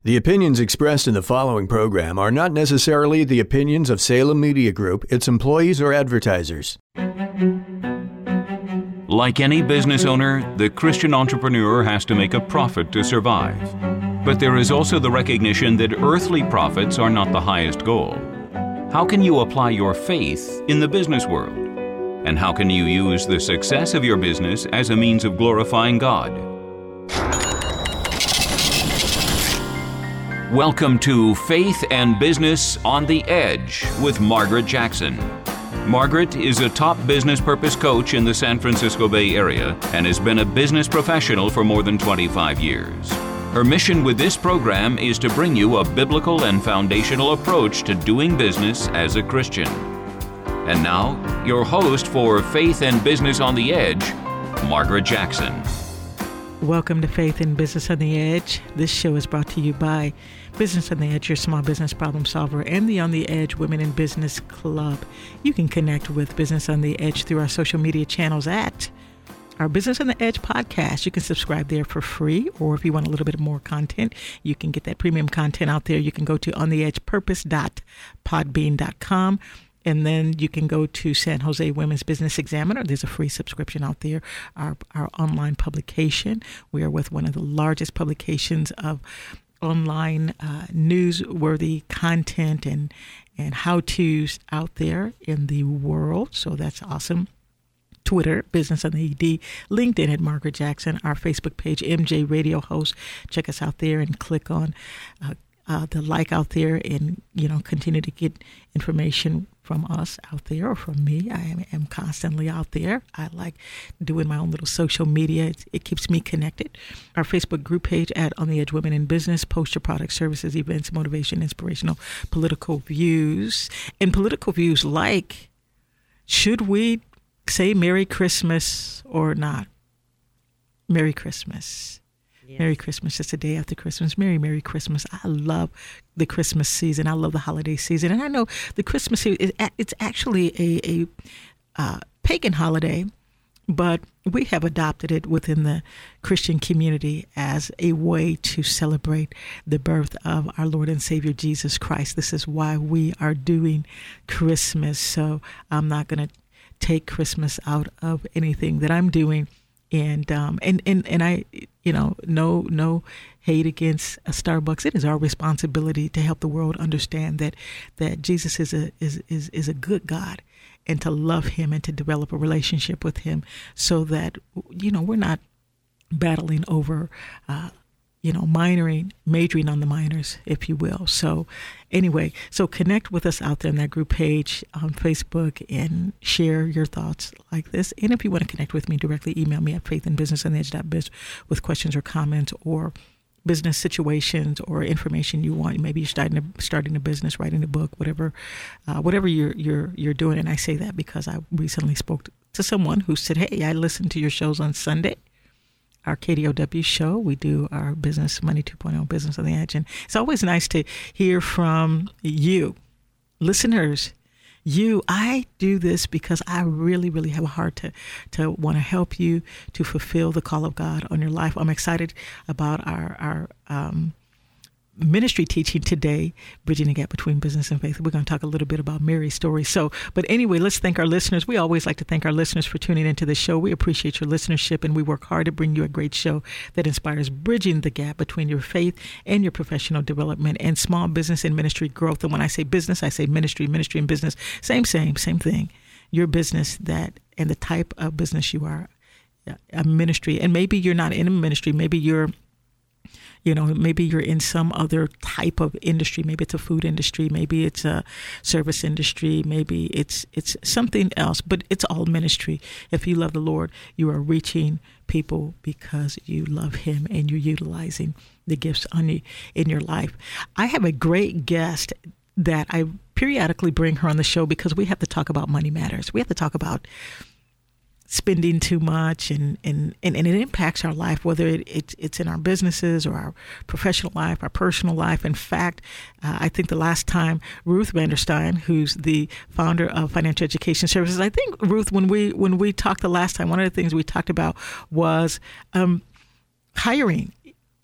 The opinions expressed in the following program are not necessarily the opinions of Salem Media Group, its employees, or advertisers. Like any business owner, the Christian entrepreneur has to make a profit to survive. But there is also the recognition that earthly profits are not the highest goal. How can you apply your faith in the business world? And how can you use the success of your business as a means of glorifying God? Welcome to Faith and Business on the Edge with Margaret Jackson. Margaret is a top business purpose coach in the San Francisco Bay Area and has been a business professional for more than 25 years. Her mission with this program is to bring you a biblical and foundational approach to doing business as a Christian. And now, your host for Faith and Business on the Edge, Margaret Jackson. Welcome to Faith and Business on the Edge. This show is brought to you by Business on the Edge, your small business problem solver, and the On the Edge Women in Business Club. You can connect with Business on the Edge through our social media channels at our Business on the Edge podcast. You can subscribe there for free, or if you want a little bit more content, you can get that premium content out there. You can go to ontheedgepurpose.podbean.com. And then you can go to San Jose Women's Business Examiner. There's a free subscription out there, our online publication. We are with one of the largest publications of online newsworthy content and how-tos out there in the world. So that's awesome. Twitter, Business on the ED, LinkedIn at Margaret Jackson, our Facebook page, MJ Radio Host. Check us out there and click on the like out there and, continue to get information from us out there or from me. I am constantly out there. I like doing my own little social media. It keeps me connected. Our Facebook group page at On the Edge Women in Business. Post your products, services, events, motivation, inspirational, political views. And political views like, should we say Merry Christmas or not? Merry Christmas. Yes. Merry Christmas. It's the day after Christmas. Merry Christmas. I love the Christmas season. I love the holiday season. And I know the Christmas season, it's actually a pagan holiday, but we have adopted it within the Christian community as a way to celebrate the birth of our Lord and Savior, Jesus Christ. This is why we are doing Christmas. So I'm not going to take Christmas out of anything that I'm doing. And I, no hate against Starbucks. It is our responsibility to help the world understand that Jesus is a good God, and to love Him and to develop a relationship with Him, so that we're not battling over majoring on the minors, if you will. So anyway, connect with us out there on that group page on Facebook and share your thoughts like this. And if you want to connect with me directly, email me at faithandbusinessontheedge.biz with questions or comments or business situations or information you want. Maybe you're starting a business, writing a book, whatever you're doing. And I say that because I recently spoke to someone who said, "Hey, I listened to your shows on Sunday, our KDOW show. We do our Business Money 2.0 Business on the Edge." And it's always nice to hear from you, listeners. I do this because I really, really have a heart to want to help you to fulfill the call of God on your life. I'm excited about our ministry teaching today, Bridging the Gap Between Business and Faith. We're going to talk a little bit about Mary's story. But anyway, let's thank our listeners. We always like to thank our listeners for tuning into the show. We appreciate your listenership, and we work hard to bring you a great show that inspires bridging the gap between your faith and your professional development and small business and ministry growth. And when I say business, I say ministry and business. Same thing. Your business and the type of business you are, a ministry. And maybe you're not in a ministry. Maybe you're in some other type of industry. Maybe it's a food industry. Maybe it's a service industry. Maybe it's something else, but it's all ministry. If you love the Lord, you are reaching people because you love Him and you're utilizing the gifts in your life. I have a great guest that I periodically bring her on the show because we have to talk about money matters. We have to talk about spending too much, and it impacts our life, whether it's in our businesses or our professional life, our personal life. In fact, I think the last time Ruth Vanderstein, who's the founder of Financial Education Services, I think, Ruth, when we talked the last time, one of the things we talked about was hiring.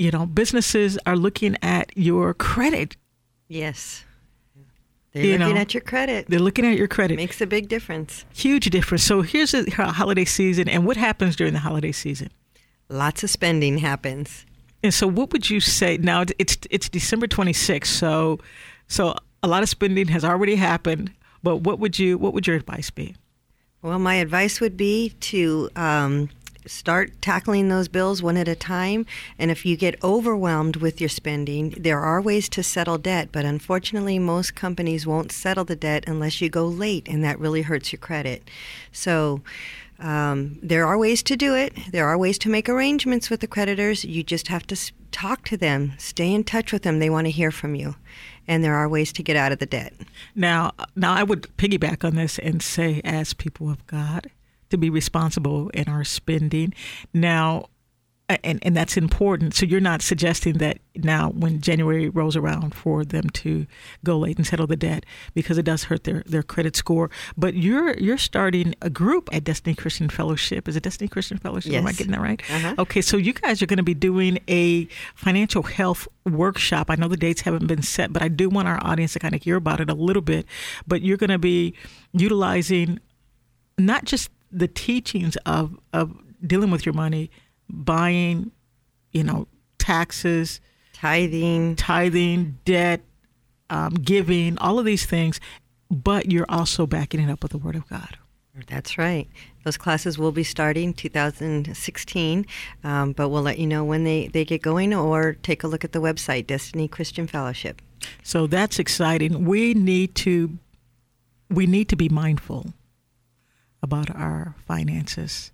businesses are looking at your credit. Yes. They're looking at your credit. They're looking at your credit. Makes a big difference. Huge difference. So here's the holiday season, and what happens during the holiday season? Lots of spending happens. And so what would you say? Now, it's December 26th, so a lot of spending has already happened, but what would your advice be? Well, my advice would be to start tackling those bills one at a time. And if you get overwhelmed with your spending, there are ways to settle debt. But unfortunately, most companies won't settle the debt unless you go late, and that really hurts your credit. So there are ways to do it. There are ways to make arrangements with the creditors. You just have to talk to them, stay in touch with them. They want to hear from you. And there are ways to get out of the debt. Now I would piggyback on this and say, as people of God, to be responsible in our spending. Now, and that's important. So you're not suggesting that now when January rolls around for them to go late and settle the debt, because it does hurt their credit score. But you're starting a group at Destiny Christian Fellowship. Is it Destiny Christian Fellowship? Yes. Am I getting that right? Uh-huh. Okay, so you guys are going to be doing a financial health workshop. I know the dates haven't been set, but I do want our audience to kind of hear about it a little bit. But you're going to be utilizing not just the teachings of dealing with your money, buying, taxes, tithing, debt, giving, all of these things, but you're also backing it up with the Word of God. That's right. Those classes will be starting 2016, but we'll let you know when they get going, or take a look at the website, Destiny Christian Fellowship. So that's exciting. We need to be mindful about our finances.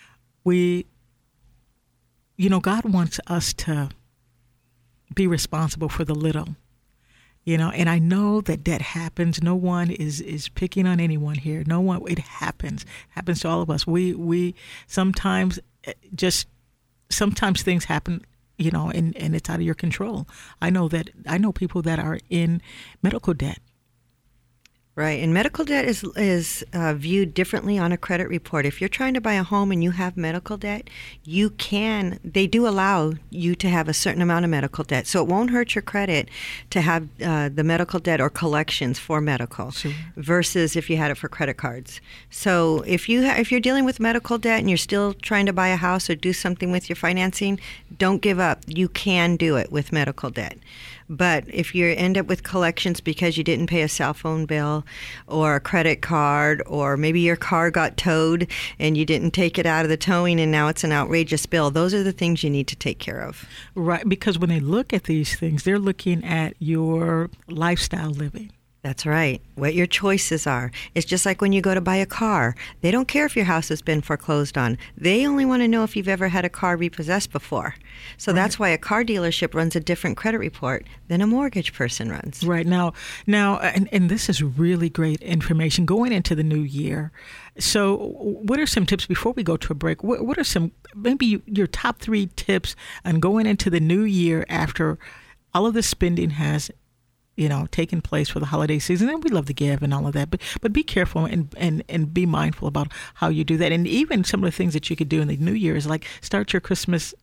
God wants us to be responsible for the little, and I know that debt happens. No one is picking on anyone here. It happens to all of us. We sometimes things happen, and it's out of your control. I know people that are in medical debt. Right, and medical debt is viewed differently on a credit report. If you're trying to buy a home and you have medical debt, they do allow you to have a certain amount of medical debt. So it won't hurt your credit to have the medical debt or collections for medical, sure, versus if you had it for credit cards. So if you're dealing with medical debt and you're still trying to buy a house or do something with your financing, don't give up. You can do it with medical debt. But if you end up with collections because you didn't pay a cell phone bill or a credit card, or maybe your car got towed and you didn't take it out of the towing and now it's an outrageous bill, those are the things you need to take care of. Right, because when they look at these things, they're looking at your lifestyle living. That's right. What your choices are. It's just like when you go to buy a car. They don't care if your house has been foreclosed on. They only want to know if you've ever had a car repossessed before. So that's why a car dealership runs a different credit report than a mortgage person runs. Right. Now, and this is really great information going into the new year. So what are some tips before we go to a break? What are some, maybe your top 3 tips on going into the new year after all of the spending has taking place for the holiday season? And we love to give and all of that, but be careful and be mindful about how you do that. And even some of the things that you could do in the new year is like start your Christmas,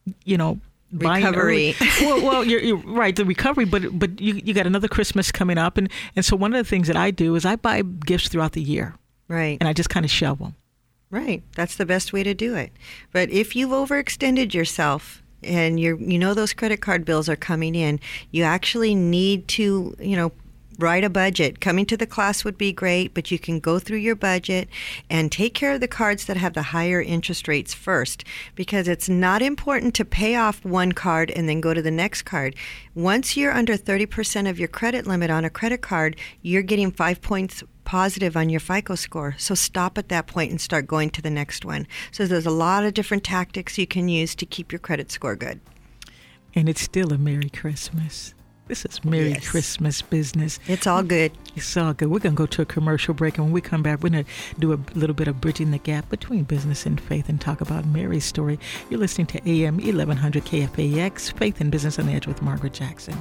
recovery. well, you're right, the recovery, but you got another Christmas coming up, and so one of the things that I do is I buy gifts throughout the year, right, and I just kind of shove them. Right, that's the best way to do it. But if you've overextended yourself, and those credit card bills are coming in, you actually need to, write a budget. Coming to the class would be great, but you can go through your budget and take care of the cards that have the higher interest rates first, because it's not important to pay off one card and then go to the next card. Once you're under 30% of your credit limit on a credit card, you're getting 5 points positive on your FICO score. So stop at that point and start going to the next one. So there's a lot of different tactics you can use to keep your credit score good. And it's still a Merry Christmas. This is Merry Christmas business. It's all good. It's all good. We're going to go to a commercial break, and when we come back, we're going to do a little bit of bridging the gap between business and faith and talk about Mary's story. You're listening to AM 1100 KFAX, Faith and Business on the Edge with Margaret Jackson.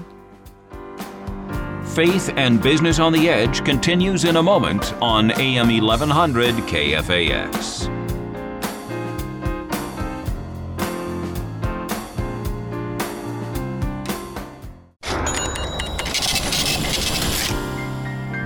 Faith and Business on the Edge continues in a moment on AM 1100 KFAX.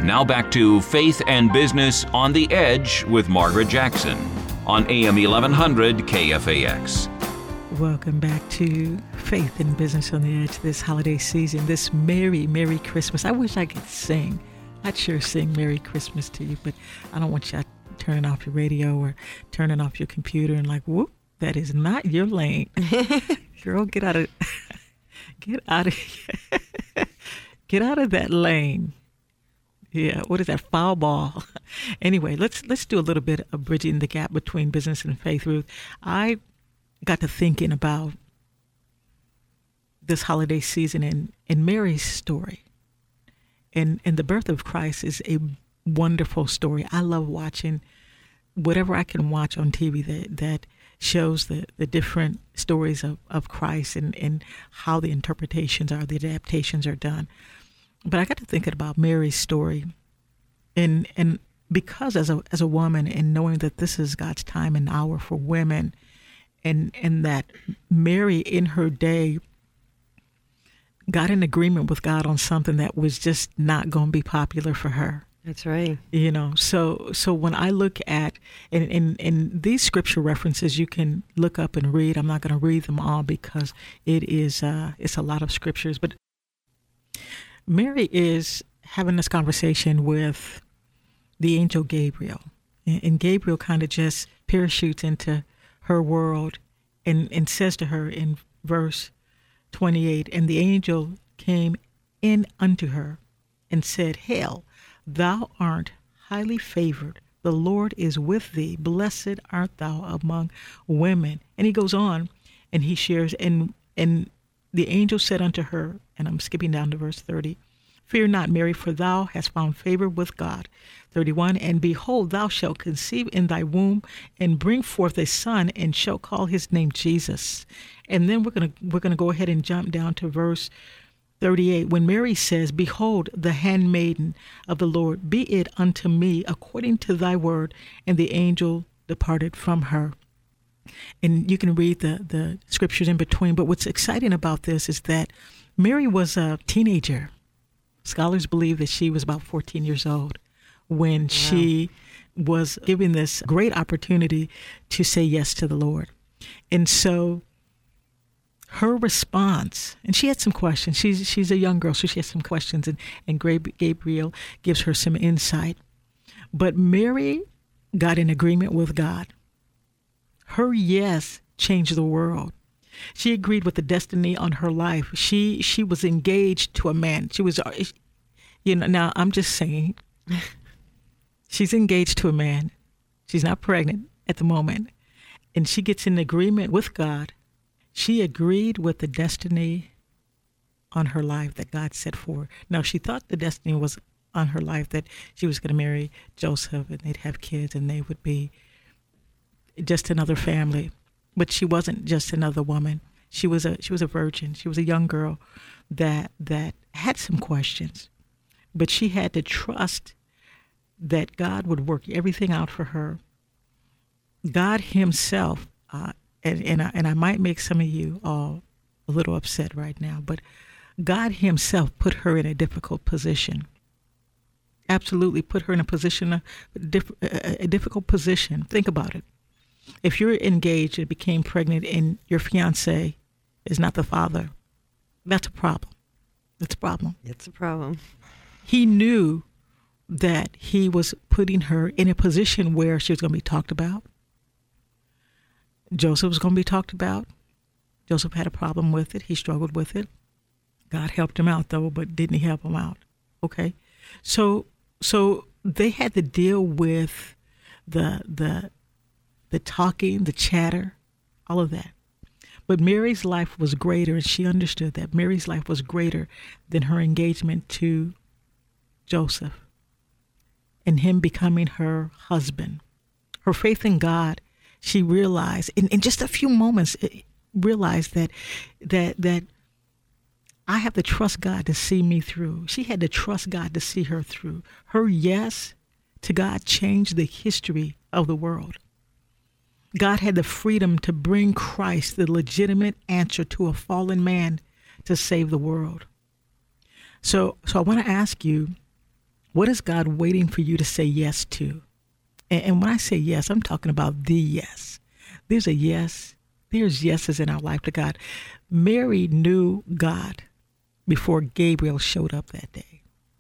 Now back to Faith and Business on the Edge with Margaret Jackson on AM 1100 KFAX. Welcome back to Faith and Business on the Edge this holiday season, this Merry, Merry Christmas. I wish I could sing. I'd sure sing Merry Christmas to you, but I don't want you turning off your radio or turning off your computer and like, whoop, that is not your lane. Girl, get out of that lane. Yeah, what is that, foul ball? Anyway, let's do a little bit of bridging the gap between business and faith, Ruth. I got to thinking about this holiday season and Mary's story. And the birth of Christ is a wonderful story. I love watching whatever I can watch on TV that shows the different stories of Christ and how the interpretations are, the adaptations are done. But I got to thinking about Mary's story, and because as a woman, and knowing that this is God's time and hour for women, and that Mary in her day got in agreement with God on something that was just not going to be popular for her. That's right. You know, so when I look at and these scripture references, you can look up and read. I'm not going to read them all because it's a lot of scriptures, but Mary is having this conversation with the angel Gabriel, and Gabriel kind of just parachutes into her world and says to her in verse 28, and the angel came in unto her and said, Hail, thou art highly favored. The Lord is with thee. Blessed art thou among women. And he goes on and he shares, and the angel said unto her, and I'm skipping down to verse 30, Fear not, Mary, for thou hast found favor with God. 31, and behold, thou shalt conceive in thy womb and bring forth a son, and shalt call his name Jesus. And then we're gonna go ahead and jump down to verse 38, when Mary says, Behold, the handmaiden of the Lord, be it unto me according to thy word. And the angel departed from her. And you can read the scriptures in between. But what's exciting about this is that Mary was a teenager. Scholars believe that she was about 14 years old when she was given this great opportunity to say yes to the Lord. And so her response, and she had some questions. She's a young girl, so she has some questions, and Gabriel gives her some insight. But Mary got in agreement with God. Her yes changed the world. She agreed with the destiny on her life. She was engaged to a man. She was, now I'm just saying, she's engaged to a man. She's not pregnant at the moment. And she gets in agreement with God. She agreed with the destiny on her life that God set for her. Now, she thought the destiny was on her life that she was going to marry Joseph and they'd have kids and they would be just another family. But she wasn't just another woman. She was a virgin. She was a young girl that had some questions, but she had to trust that God would work everything out for her. God Himself, and I might make some of you all a little upset right now, but God Himself put her in a difficult position. Absolutely, put her in a difficult position. Think about it. If you're engaged and became pregnant and your fiancé is not the father, that's a problem. That's a problem. It's a problem. He knew that he was putting her in a position where she was going to be talked about. Joseph was going to be talked about. Joseph had a problem with it. He struggled with it. God helped him out, though, but didn't He help him out? Okay. So they had to deal with the talking, the chatter, all of that. But Mary's life was greater, and she understood that Mary's life was greater than her engagement to Joseph and him becoming her husband. Her faith in God, she realized, in just a few moments, realized that I have to trust God to see me through. She had to trust God to see her through. Her yes to God changed the history of the world. God had the freedom to bring Christ, the legitimate answer to a fallen man, to save the world. So I want to ask you, What is God waiting for you to say yes to? And when I say yes, I'm talking about the yes. There's a yes. There's yeses in our life to God. Mary knew God before Gabriel showed up that day.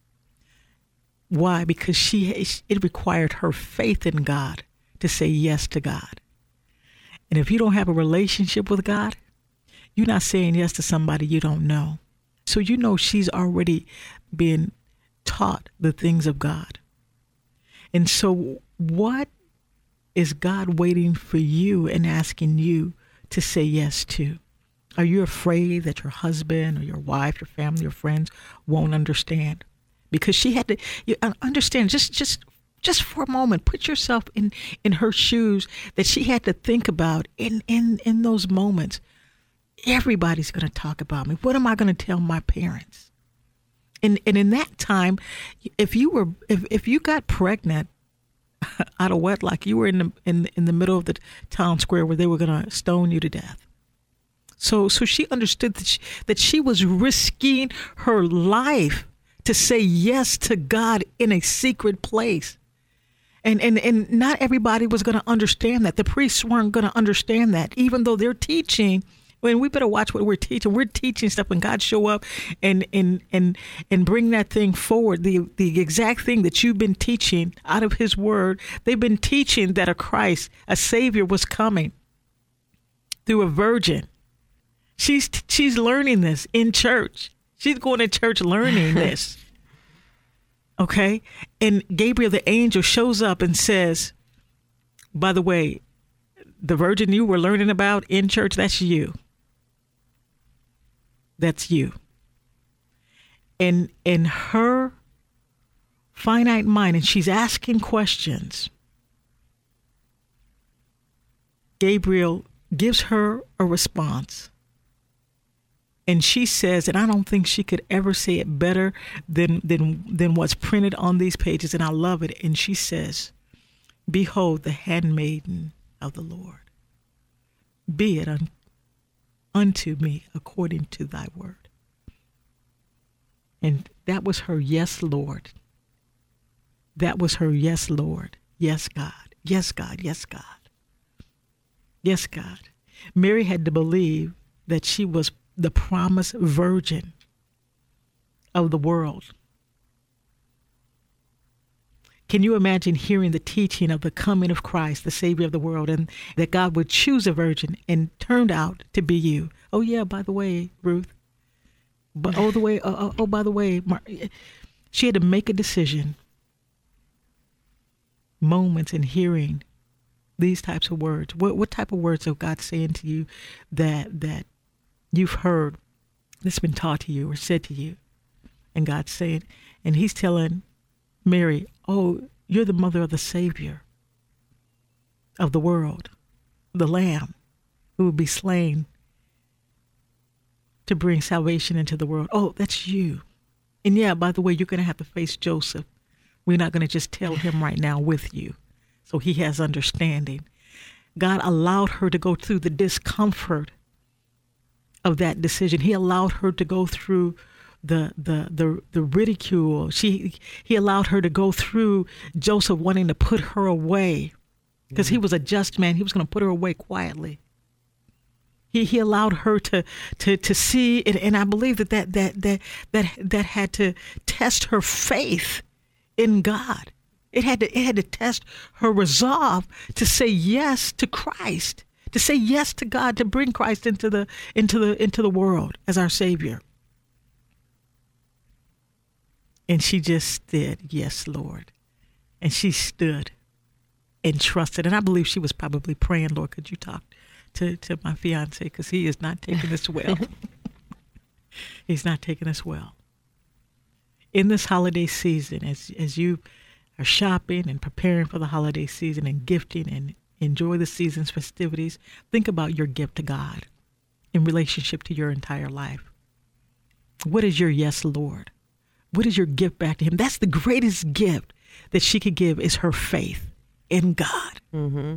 Why? Because it required her faith in God to say yes to God. And if you don't have a relationship with God, you're not saying yes to somebody you don't know. So you know she's already been taught the things of God. And so what is God waiting for you and asking you to say yes to? Are you afraid that your husband or your wife, your family, your friends won't understand? Because she had to understand, just for a moment, put yourself in her shoes, that she had to think about in those moments. Everybody's going to talk about me. What am I going to tell my parents? And in that time, if you got pregnant out of wedlock, you were in the middle of the town square where they were going to stone you to death. So she understood that she was risking her life to say yes to God in a secret place. And not everybody was going to understand that. The priests weren't going to understand that, even though they're teaching. When we better watch what we're teaching. We're teaching stuff, and God show up and bring that thing forward. The exact thing that you've been teaching out of His Word. They've been teaching that a Christ, a Savior, was coming through a virgin. She's learning this in church. She's going to church learning this. Okay? And Gabriel, the angel, shows up and says, by the way, the virgin you were learning about in church, that's you. That's you. And in her finite mind, and she's asking questions, Gabriel gives her a response. And she says, and I don't think she could ever say it better than what's printed on these pages, and I love it. And she says, "Behold, the handmaiden of the Lord. Be it unto me according to thy word." And that was her yes, Lord. That was her yes, Lord. Yes, God. Yes, God. Yes, God. Yes, God. Mary had to believe that she was the promised virgin of the world. Can you imagine hearing the teaching of the coming of Christ, the Savior of the world, and that God would choose a virgin and turned out to be you? Oh yeah, by the way, Ruth. But by the way, she had to make a decision. Moments in hearing these types of words. What type of words of God saying to you that you've heard, that's been taught to you or said to you, and God's saying, and He's telling Mary, oh, you're the mother of the Savior of the world, the Lamb who will be slain to bring salvation into the world. Oh, that's you. And yeah, by the way, you're going to have to face Joseph. We're not going to just tell him right now with you, so he has understanding. God allowed her to go through the discomfort of that decision. He allowed her to go through the ridicule. He allowed her to go through Joseph wanting to put her away because he was a just man. He was going to put her away quietly. He allowed her to see it, and I believe that had to test her faith in God. It had to test her resolve to say yes to Christ, to say yes to God, to bring Christ into the world as our Savior. And she just said, "Yes, Lord," and she stood and trusted. And I believe she was probably praying, "Lord, could you talk to my fiance, because he is not taking this well." He's not taking this well. In this holiday season, as you are shopping and preparing for the holiday season and gifting and enjoy the season's festivities, think about your gift to God in relationship to your entire life. What is your yes, Lord? What is your gift back to Him? That's the greatest gift that she could give, is her faith in God. Mm-hmm.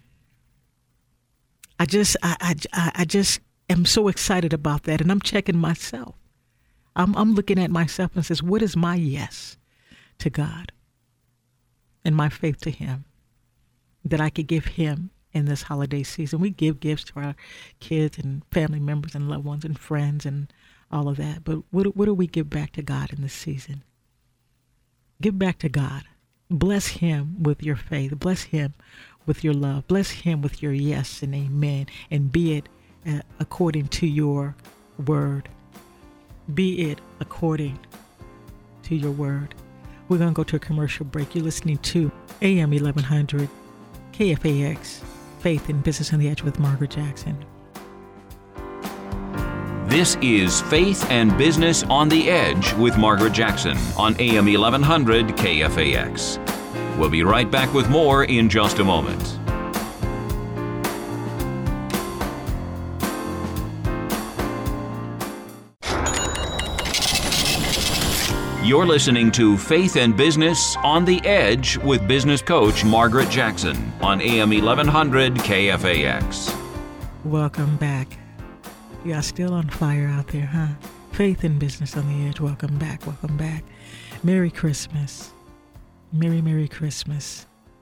I just am so excited about that, and I'm checking myself. I'm looking at myself and says, what is my yes to God and my faith to him that I could give him in this holiday season. We give gifts to our kids and family members and loved ones and friends and all of that. But what do we give back to God in this season? Give back to God. Bless him with your faith. Bless him with your love. Bless him with your yes and amen. And be it according to your word. Be it according to your word. We're going to go to a commercial break. You're listening to AM 1100 KFAX, Faith and Business on the Edge with Margaret Jackson. This is Faith and Business on the Edge with Margaret Jackson on AM 1100 KFAX. We'll be right back with more in just a moment. You're listening to Faith and Business on the Edge with business coach Margaret Jackson on AM 1100 KFAX. Welcome back. You are still on fire out there, huh? Faith and Business on the Edge. Welcome back. Welcome back. Merry Christmas. Merry Christmas.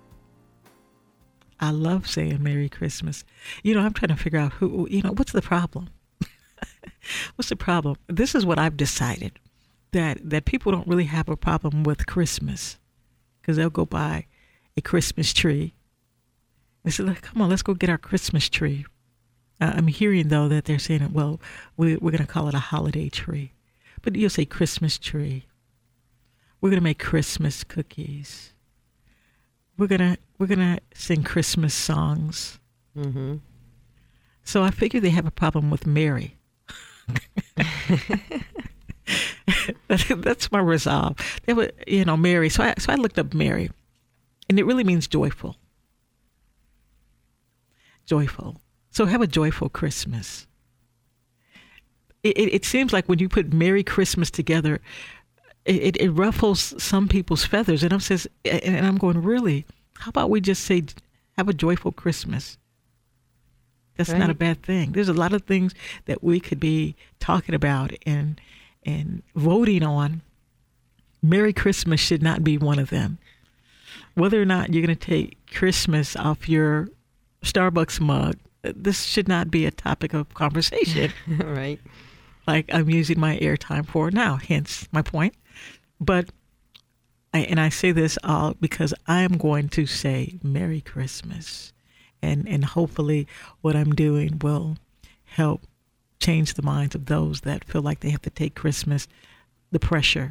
I love saying Merry Christmas. I'm trying to figure out what's the problem? What's the problem? This is what I've decided. That people don't really have a problem with Christmas because they'll go buy a Christmas tree. They say, come on, let's go get our Christmas tree. I'm hearing, though, that they're saying, well, we're going to call it a holiday tree. But you'll say Christmas tree. We're going to make Christmas cookies. We're gonna sing Christmas songs. Mm-hmm. So I figure they have a problem with Mary. That's my resolve. They were, Mary. So I looked up Mary, and it really means joyful. Joyful. So have a joyful Christmas. It seems like when you put Merry Christmas together, it ruffles some people's feathers. And I'm going, really? How about we just say, have a joyful Christmas? That's right. Not a bad thing. There's a lot of things that we could be talking about and voting on. Merry Christmas should not be one of them. Whether or not you're going to take Christmas off your Starbucks mug, this should not be a topic of conversation. Right. Like I'm using my airtime for now, hence my point. But, I say this all because I'm going to say Merry Christmas. And hopefully what I'm doing will help change the minds of those that feel like they have to take Christmas, the pressure.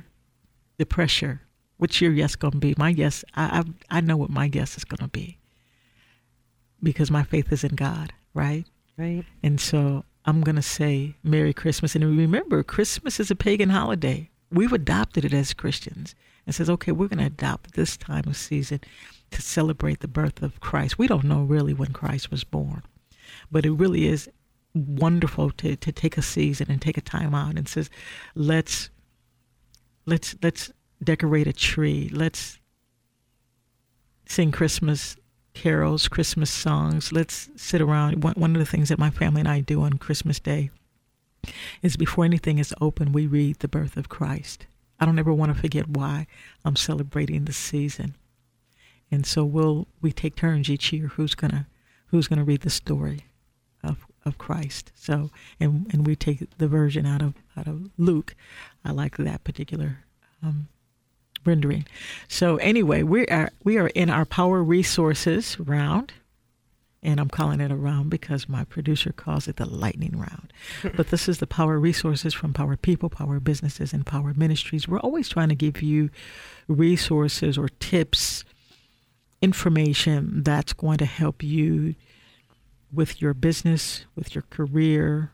What's your yes going to be? My yes, I know what my yes is going to be because my faith is in God, right? Right. And so I'm going to say Merry Christmas. And remember, Christmas is a pagan holiday. We've adopted it as Christians and says, okay, we're going to adopt this time of season to celebrate the birth of Christ. We don't know really when Christ was born, but it really is wonderful to take a season and take a time out and says, let's decorate a tree. Let's sing Christmas carols, Christmas songs. Let's sit around. One of the things that my family and I do on Christmas Day is before anything is open, we read the birth of Christ. I don't ever want to forget why I'm celebrating this season. And so we take turns each year who's gonna read the story of Christ. So and we take the version out of Luke. I like that particular rendering. So anyway, we are in our Power Resources round, and I'm calling it a round because my producer calls it the lightning round. But this is the Power Resources from Power People, Power Businesses, and Power Ministries. We're always trying to give you resources or tips, information that's going to help you with your business, with your career,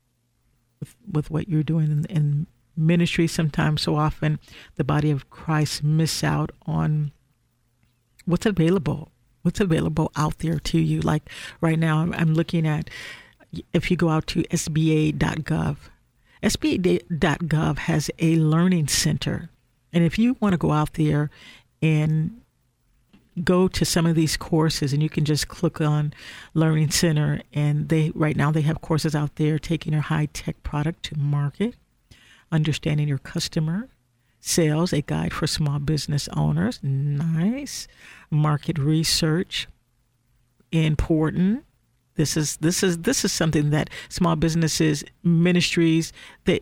with what you're doing in ministry. Sometimes, so often, the body of Christ miss out on what's available out there to you. Like right now, I'm looking at, if you go out to SBA.gov, SBA.gov has a learning center. And if you want to go out there and go to some of these courses, and you can just click on Learning Center, and right now they have courses out there taking your high-tech product to market, understanding your customer, Sales, a guide for small business owners. Nice. Market research, important. This is something that small businesses, ministries, this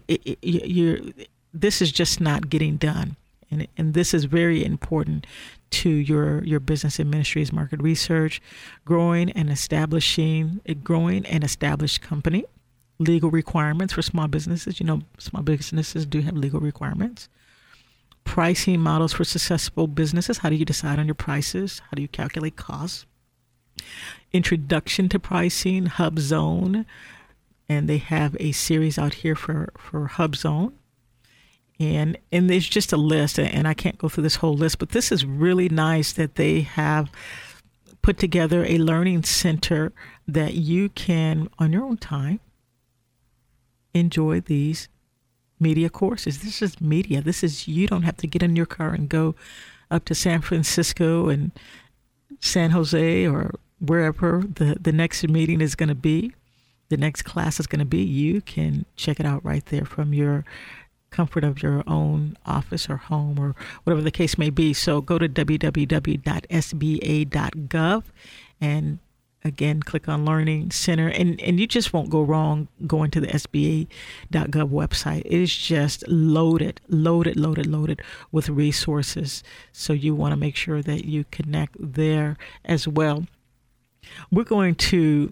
is just not getting done, and this is very important to your business and ministries. Market research, growing and established company, legal requirements for small businesses. Small businesses do have legal requirements. Pricing models for successful businesses. How do you decide on your prices? How do you calculate costs? Introduction to pricing, HubZone, and they have a series out here for HubZone. And there's just a list, and I can't go through this whole list, but this is really nice that they have put together a learning center that you can, on your own time, enjoy these media courses. This is media. You don't have to get in your car and go up to San Francisco and San Jose or wherever the next meeting is going to be, the next class is going to be. You can check it out right there from your comfort of your own office or home or whatever the case may be. So go to www.sba.gov and again, click on Learning Center, and you just won't go wrong going to the SBA.gov website. It is just loaded with resources. So you want to make sure that you connect there as well. We're going to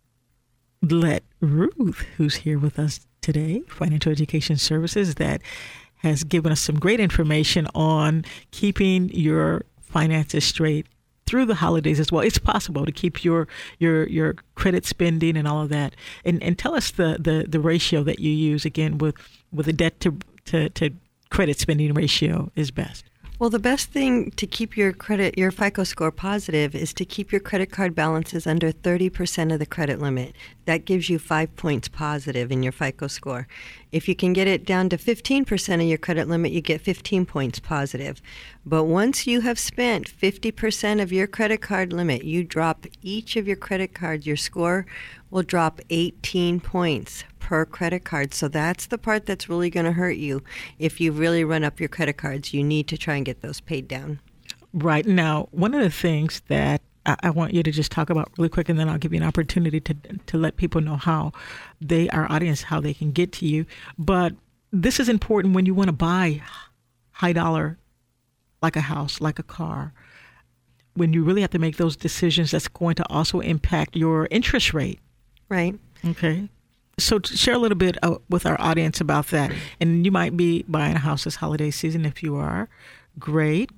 let Ruth, who's here with us today, Financial Education Services, that has given us some great information on keeping your finances straight through the holidays as well. It's possible to keep your credit spending and all of that. And tell us the ratio that you use, again, with the debt to credit spending ratio is best. Well, the best thing to keep your FICO score positive is to keep your credit card balances under 30% of the credit limit. That gives you 5 points positive in your FICO score. If you can get it down to 15% of your credit limit, you get 15 points positive. But once you have spent 50% of your credit card limit, you drop each of your credit cards, your score will drop 18 points per credit card. So that's the part that's really going to hurt you. If you really run up your credit cards, you need to try and get those paid down. Right. Now, one of the things that I want you to just talk about really quick, and then I'll give you an opportunity to let people know how our audience, how they can get to you. But this is important when you want to buy high dollar, like a house, like a car, when you really have to make those decisions that's going to also impact your interest rate. Right. Okay. So share a little bit with our audience about that. And you might be buying a house this holiday season. If you are, great.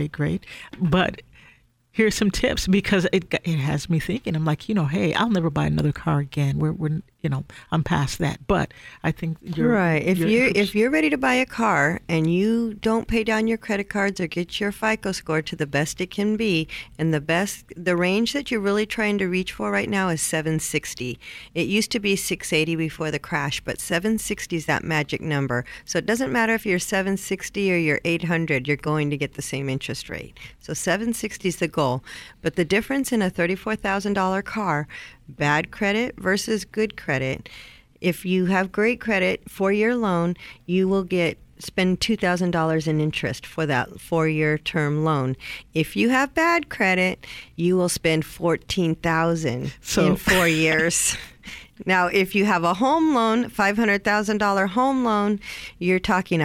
But here's some tips, because it has me thinking. I'm like, hey, I'll never buy another car again. We're I'm past that. But I think you're right. If you're ready to buy a car and you don't pay down your credit cards or get your FICO score to the best it can be, and the range that you're really trying to reach for right now is 760. It used to be 680 before the crash, but 760 is that magic number. So it doesn't matter if you're 760 or you're 800, you're going to get the same interest rate. So 760 is the goal. But the difference in a $34,000 car, bad credit versus good credit, if you have great credit, 4-year loan, you will spend $2,000 in interest for that 4-year term loan. If you have bad credit, you will spend $14,000 in 4 years. Now, if you have a home loan, $500,000 home loan, you're talking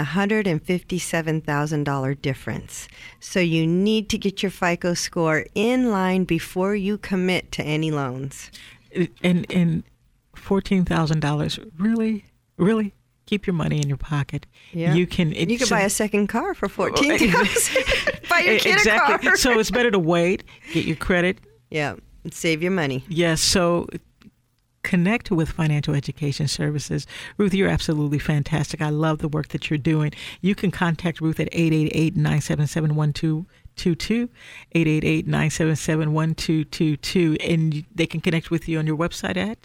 $157,000 difference. So you need to get your FICO score in line before you commit to any loans. And $14,000, really? Keep your money in your pocket. Yeah. You can buy a second car for $14,000. Buy your kid a car. So it's better to wait, get your credit. Yeah, and save your money. Yes, so connect with Financial Education Services. Ruth, you're absolutely fantastic. I love the work that you're doing. You can contact Ruth at 888-977-1222, 888-977-1222, and they can connect with you on your website at?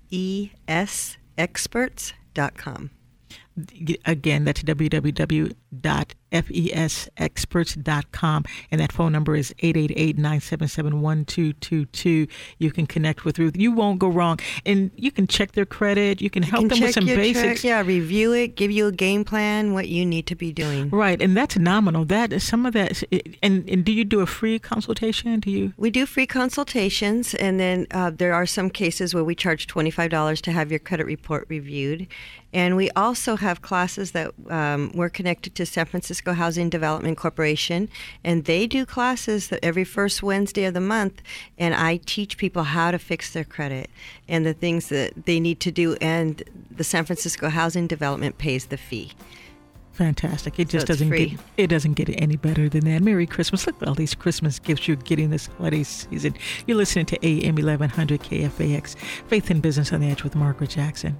www.fesexperts.com. Again, that's www.fesexperts.com. www.fesexperts.com, and that phone number is 888-977-1222. You can connect with Ruth. You won't go wrong, and you can check their credit. You can help them with some basics. Review it, give you a game plan, what you need to be doing. Right, and that's nominal. That is some of that. And do you do a free consultation? We do free consultations, and then there are some cases where we charge $25 to have your credit report reviewed. And we also have classes that we're connected to San Francisco Housing Development Corporation, and they do classes that every first Wednesday of the month, and I teach people how to fix their credit and the things that they need to do, and the San Francisco Housing Development pays the fee. Fantastic. It just doesn't get any better than that. Merry Christmas. Look at all these Christmas gifts you're getting this holiday season. You're listening to AM 1100 KFAX, Faith and Business on the Edge with Margaret Jackson.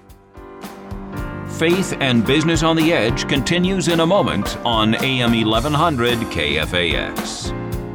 Faith and Business on the Edge continues in a moment on AM 1100 KFAX.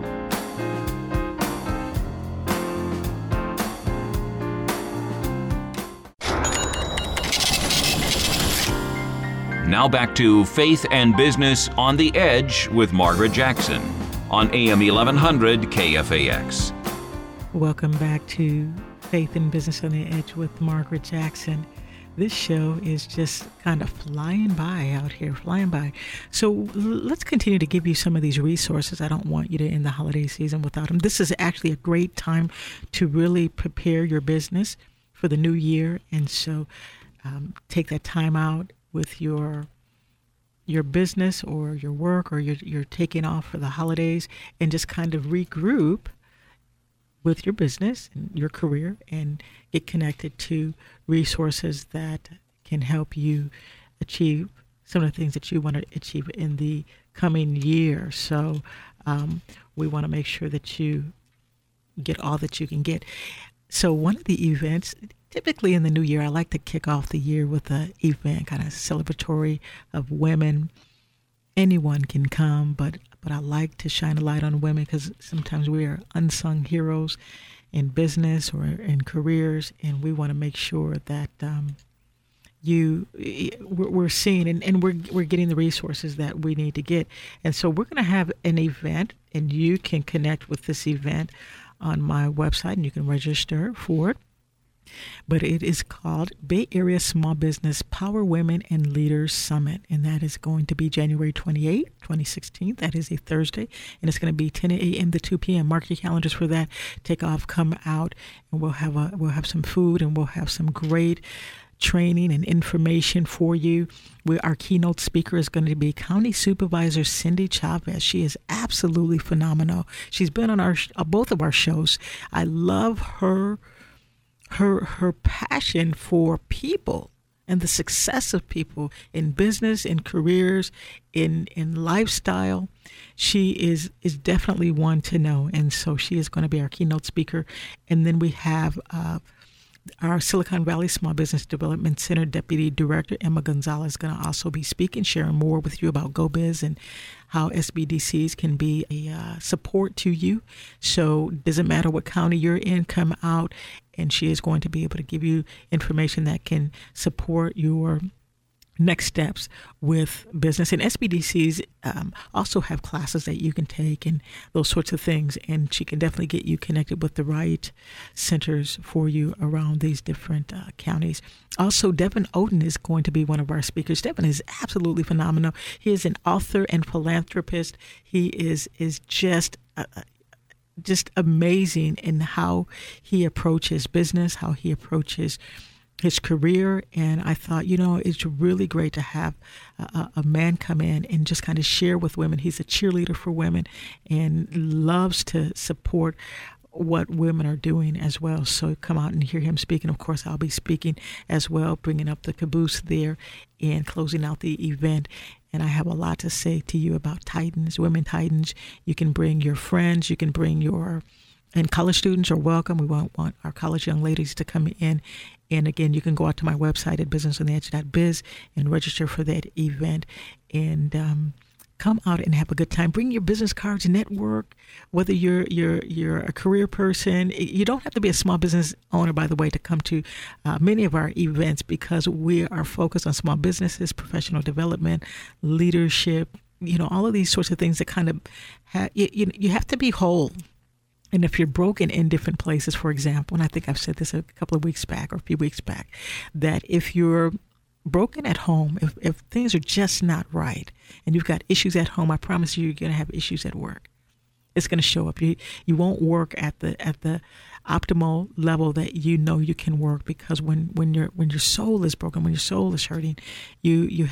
Now back to Faith and Business on the Edge with Margaret Jackson on AM 1100 KFAX. Welcome back to Faith and Business on the Edge with Margaret Jackson. This show is just kind of flying by out here, flying by. So let's continue to give you some of these resources. I don't want you to end the holiday season without them. This is actually a great time to really prepare your business for the new year. And so take that time out with your business or your work, or you're taking off for the holidays, and just kind of regroup with your business and your career and get connected to resources that can help you achieve some of the things that you want to achieve in the coming year. So we want to make sure that you get all that you can get. So one of the events, typically in the new year, I like to kick off the year with an event, kind of celebratory of women. Anyone can come, but I like to shine a light on women because sometimes we are unsung heroes in business or in careers, and we want to make sure that we're seen and we're getting the resources that we need to get. And so we're going to have an event, and you can connect with this event on my website, and you can register for it. But it is called Bay Area Small Business Power Women and Leaders Summit, and that is going to be January 28, 2016. That is a Thursday, and it's going to be 10 a.m. to 2 p.m. Mark your calendars for that. Take off, come out, and we'll have some food, and we'll have some great training and information for you. Our keynote speaker is going to be County Supervisor Cindy Chavez. She is absolutely phenomenal. She's been on both of our shows. I love her passion for people and the success of people in business, in careers, in lifestyle. She is definitely one to know, and so she is going to be our keynote speaker. And then we have our Silicon Valley Small Business Development Center Deputy Director Emma Gonzalez is going to also be speaking, sharing more with you about GoBiz and how SBDCs can be a support to you. So it doesn't matter what county you're in, come out, and she is going to be able to give you information that can support your next steps with business. And SBDCs also have classes that you can take and those sorts of things. And she can definitely get you connected with the right centers for you around these different counties. Also, Devin Oden is going to be one of our speakers. Devin is absolutely phenomenal. He is an author and philanthropist. He is just amazing in how he approaches business, how he approaches his career. And I thought, it's really great to have a man come in and just kind of share with women. He's a cheerleader for women and loves to support what women are doing as well. So come out and hear him speak. And of course, I'll be speaking as well, bringing up the caboose there and closing out the event. And I have a lot to say to you about Titans, Women Titans. You can bring your friends, you can bring and college students are welcome. We want our college young ladies to come in. And again, you can go out to my website at businessontheedge.biz and register for that event. And come out and have a good time. Bring your business cards, network. Whether you're a career person, you don't have to be a small business owner, by the way, to come to many of our events, because we are focused on small businesses, professional development, leadership. All of these sorts of things that kind of you have to be whole. And if you're broken in different places, for example, and I think I've said this a couple of weeks back or a few weeks back, that if you're broken at home, if things are just not right and you've got issues at home, I promise you're going to have issues at work. It's going to show up. You won't work at the optimal level that you can work, because when your soul is broken, when your soul is hurting, you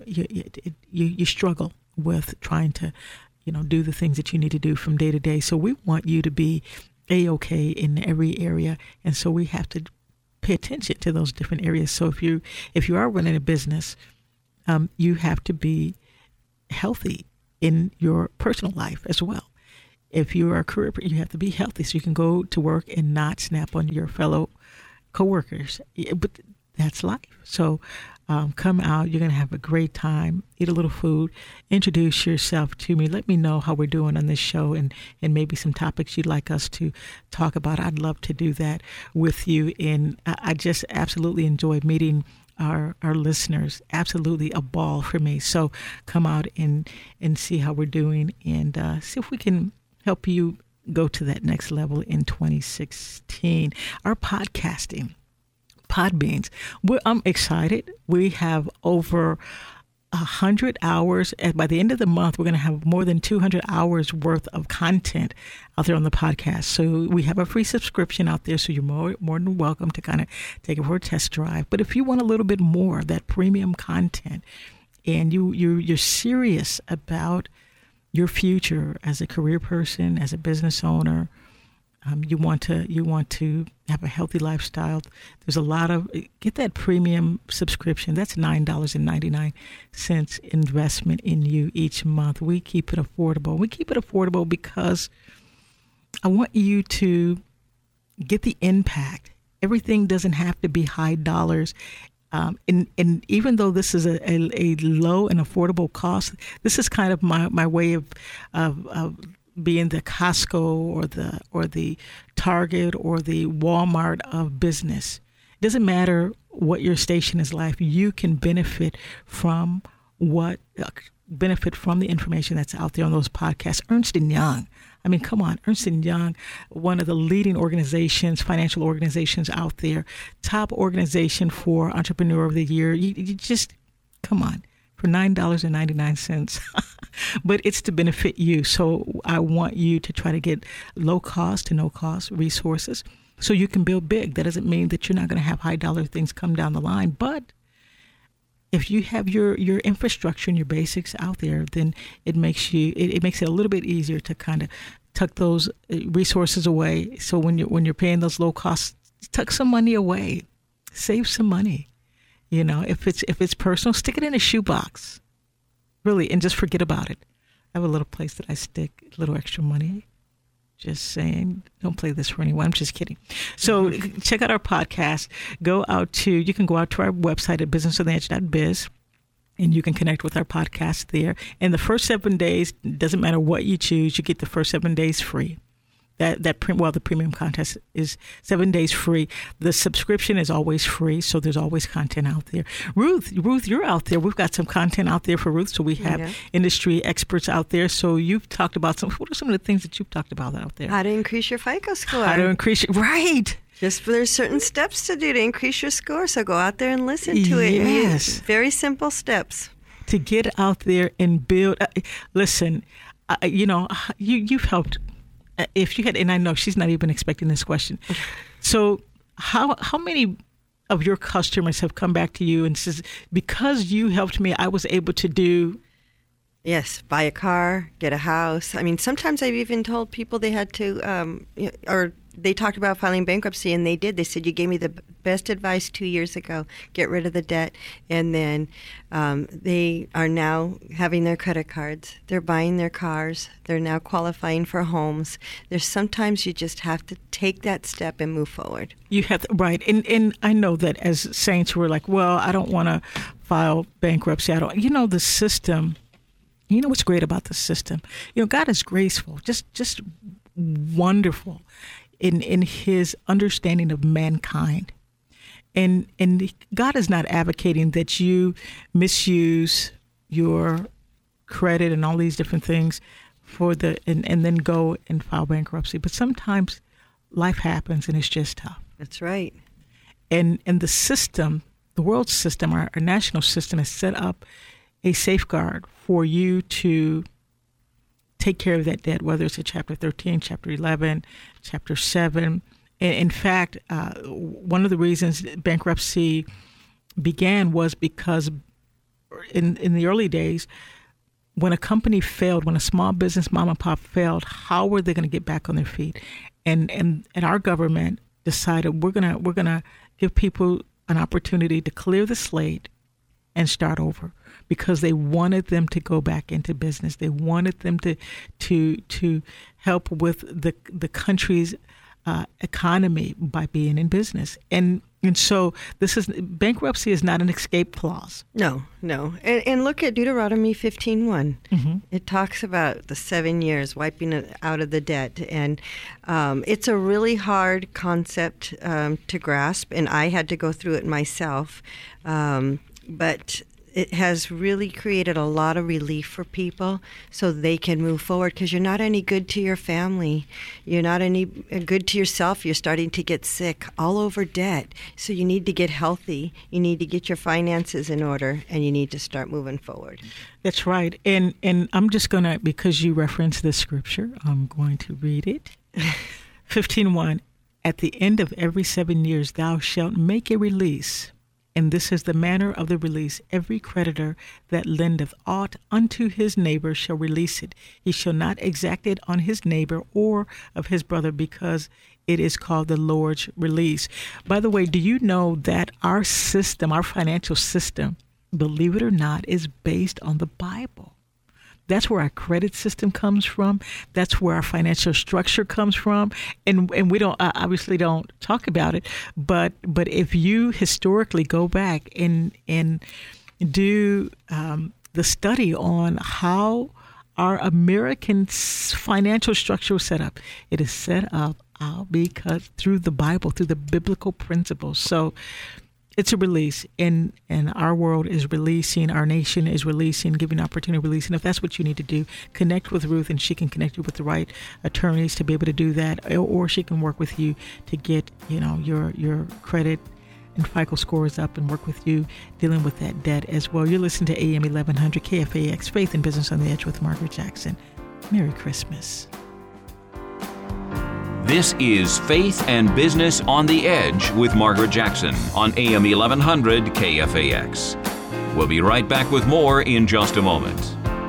struggle with trying to do the things that you need to do from day to day. So we want you to be A-okay in every area, and so we have to pay attention to those different areas. So if you are running a business, you have to be healthy in your personal life as well. If you are a career, you have to be healthy so you can go to work and not snap on your fellow coworkers. But that's life. So come out. You're going to have a great time. Eat a little food. Introduce yourself to me. Let me know how we're doing on this show and maybe some topics you'd like us to talk about. I'd love to do that with you. And I just absolutely enjoy meeting our listeners. Absolutely a ball for me. So come out and see how we're doing, and see if we can help you go to that next level in 2016. Our podcasting, Podbeans. I'm excited. We have over 100 hours. And by the end of the month, we're going to have more than 200 hours worth of content out there on the podcast. So we have a free subscription out there. So you're more than welcome to kind of take it for a test drive. But if you want a little bit more of that premium content, and you're serious about your future as a career person, as a business owner, you want to have a healthy lifestyle, there's a lot of, get that premium subscription. That's $9.99 investment in you each month. We keep it affordable. We keep it affordable because I want you to get the impact. Everything doesn't have to be high dollars. And even though this is a low and affordable cost, this is kind of my way of being the Costco or the Target or the Walmart of business. It doesn't matter what your station is like. You can benefit from the information that's out there on those podcasts. Ernst & Young. I mean, come on, Ernst & Young, one of the leading organizations, financial organizations out there, top organization for Entrepreneur of the Year. You just, come on, for $9.99. But it's to benefit you. So I want you to try to get low cost to no cost resources so you can build big. That doesn't mean that you're not going to have high dollar things come down the line, but if you have your infrastructure and your basics out there, then it makes it a little bit easier to kind of tuck those resources away. So when you're paying those low costs, tuck some money away, save some money. If it's personal, stick it in a shoebox, really, and just forget about it. I have a little place that I stick a little extra money. Just saying, don't play this for anyone. I'm just kidding. So check out our podcast. You can go out to our website at businessontheedge.biz, and you can connect with our podcast there. And the first 7 days, doesn't matter what you choose, you get the first 7 days free. The premium contest is 7 days free. The subscription is always free, so there's always content out there. Ruth, you're out there. We've got some content out there for Ruth, so we have industry experts out there. So you've talked about what are some of the things that you've talked about out there? How to increase your FICO score. Right. There's certain steps to do to increase your score, so go out there and listen to it. Yes. Very simple steps. To get out there and build. Listen, you've helped. If you had, and I know she's not even expecting this question. So how many of your customers have come back to you and says, because you helped me, I was able to do? Yes, buy a car, get a house. I mean, sometimes I've even told people they had to, or they talked about filing bankruptcy, and they did. They said, you gave me the best advice 2 years ago. Get rid of the debt. And then they are now having their credit cards. They're buying their cars. They're now qualifying for homes. Sometimes you just have to take that step and move forward. You have to, right. And I know that as saints, we're like, well, I don't want to file bankruptcy. The system You know what's great about the system? God is graceful, just wonderful in his understanding of mankind. And God is not advocating that you misuse your credit and all these different things and then go and file bankruptcy. But sometimes life happens and it's just tough. That's right. And the system, the world system, our national system has set up a safeguard for you to take care of that debt, whether it's a Chapter 13, Chapter 11, Chapter 7. In fact, one of the reasons bankruptcy began was because in the early days, when a company failed, when a small business mom and pop failed, how were they going to get back on their feet? And our government decided we're gonna give people an opportunity to clear the slate and start over, because they wanted them to go back into business. They wanted them to help with the country's economy by being in business. And so bankruptcy is not an escape clause. No. And look at Deuteronomy 15:1. Mm-hmm. It talks about the 7 years wiping it out of the debt. And it's a really hard concept to grasp, and I had to go through it myself. But it has really created a lot of relief for people so they can move forward, because you're not any good to your family. You're not any good to yourself. You're starting to get sick all over debt. So you need to get healthy. You need to get your finances in order, and you need to start moving forward. That's right. And I'm just going to, because you referenced this scripture, I'm going to read it. 15:1, at the end of every 7 years, thou shalt make a release. And this is the manner of the release. Every creditor that lendeth aught unto his neighbor shall release it. He shall not exact it on his neighbor or of his brother, because it is called the Lord's release. By the way, do you know that our system, our financial system, believe it or not, is based on the Bible? That's where our credit system comes from. That's where our financial structure comes from. And we don't obviously don't talk about it. But if you historically go back and do the study on how our American financial structure was set up, it is set up because through the Bible, through the biblical principles. So it's a release, and our world is releasing, our nation is releasing, giving opportunity to release. And if that's what you need to do, connect with Ruth, and she can connect you with the right attorneys to be able to do that, or she can work with you to get your credit and FICO scores up and work with you dealing with that debt as well. You're listening to AM 1100 KFAX, Faith and Business on the Edge with Margaret Jackson. Merry Christmas. This is Faith and Business on the Edge with Margaret Jackson on AM 1100 KFAX. We'll be right back with more in just a moment.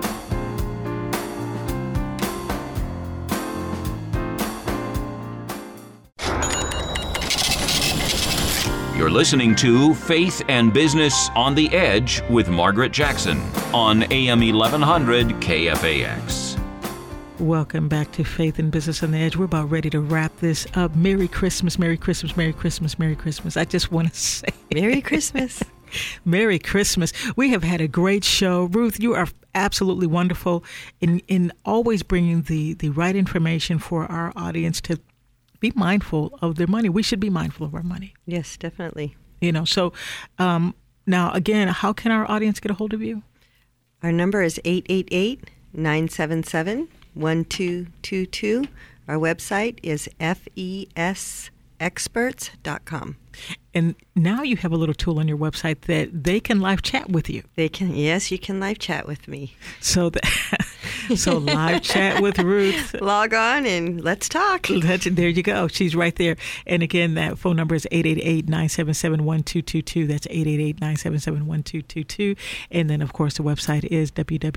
You're listening to Faith and Business on the Edge with Margaret Jackson on AM 1100 KFAX. Welcome back to Faith and Business on the Edge. We're about ready to wrap this up. Merry Christmas, Merry Christmas, Merry Christmas, Merry Christmas. I just want to say Merry Christmas. Merry Christmas. We have had a great show. Ruth, you are absolutely wonderful in always bringing the right information for our audience to be mindful of their money. We should be mindful of our money. Yes, definitely. So now, again, how can our audience get a hold of you? Our number is 888-977-1222. Our website is fesexperts.com. And now you have a little tool on your website that they can live chat with you. They can, yes, you can live chat with me. So live chat with Ruth. Log on and let's talk. There you go. She's right there. And again, that phone number is 888-977-1222. That's 888-977-1222. And then, of course, the website is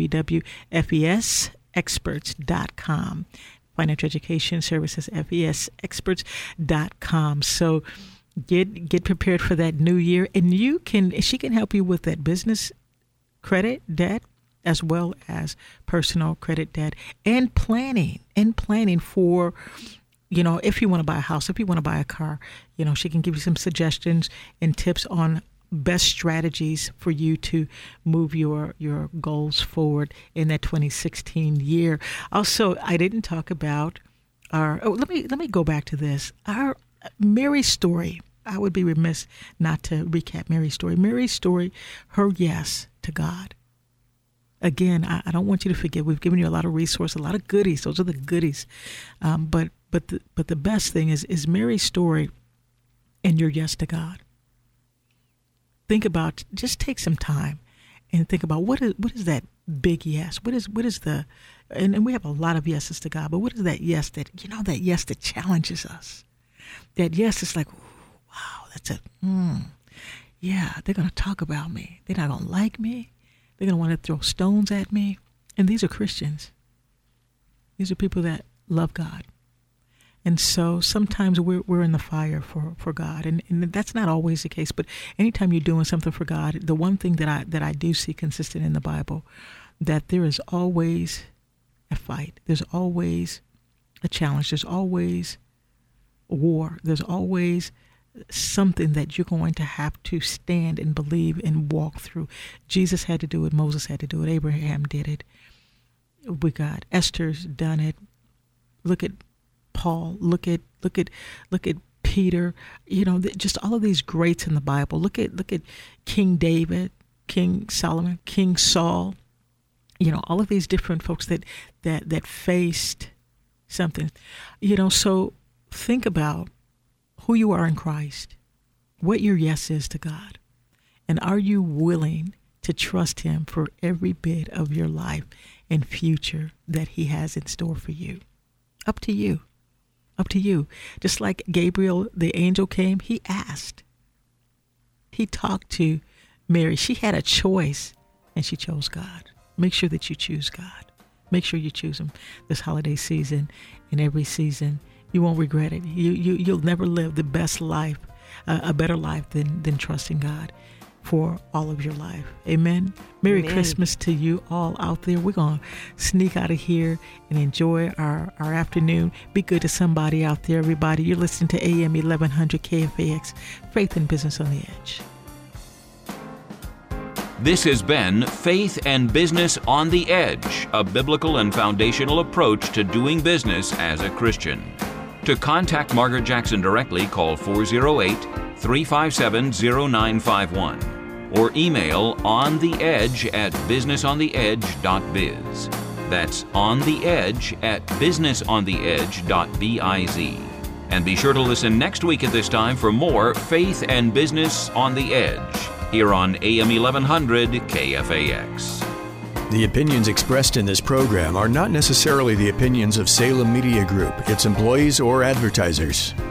www.fesexperts.com. Financial Education Services, fesexperts.com. So get prepared for that new year, and she can help you with that business credit debt as well as personal credit debt, and planning for, if you want to buy a house, if you want to buy a car, she can give you some suggestions and tips on best strategies for you to move your goals forward in that 2016 year. Also, I didn't talk about let me go back to this. Our Mary's story. I would be remiss not to recap Mary's story. Mary's story, her yes to God. Again, I don't want you to forget, we've given you a lot of resources, a lot of goodies. Those are the goodies. But the best thing is Mary's story and your yes to God. Think about, just take some time and think about what is that big yes? What is the, and we have a lot of yeses to God, but what is that yes that challenges us? That yes is like, wow, that's yeah, they're going to talk about me. They're not going to like me. They're going to want to throw stones at me. And these are Christians. These are people that love God. And so sometimes we're in the fire for God. And that's not always the case. But anytime you're doing something for God, the one thing that I do see consistent in the Bible, that there is always a fight. There's always a challenge. There's always a war. There's always something that you're going to have to stand and believe and walk through. Jesus had to do it. Moses had to do it. Abraham did it. We got Esther's done it. Look at Paul. Look at Peter. Just all of these greats in the Bible. Look at King David, King Solomon, King Saul. All of these different folks that faced something. So think about who you are in Christ, what your yes is to God, and are you willing to trust Him for every bit of your life and future that He has in store for you? Up to you. Up to you. Just like Gabriel, the angel came, he asked. He talked to Mary. She had a choice, and she chose God. Make sure that you choose God. Make sure you choose Him this holiday season and every season. You won't regret it. You'll never live the best life, a better life than trusting God for all of your life. Amen. Merry Christmas to you all out there. We're going to sneak out of here and enjoy our afternoon. Be good to somebody out there, everybody. You're listening to AM 1100 KFAX, Faith and Business on the Edge. This has been Faith and Business on the Edge, a biblical and foundational approach to doing business as a Christian. To contact Margaret Jackson directly, call 408-357-0951 or email ontheedge@businessontheedge.biz. That's ontheedge@businessontheedge.biz. And be sure to listen next week at this time for more Faith and Business on the Edge here on AM 1100 KFAX. The opinions expressed in this program are not necessarily the opinions of Salem Media Group, its employees, or advertisers.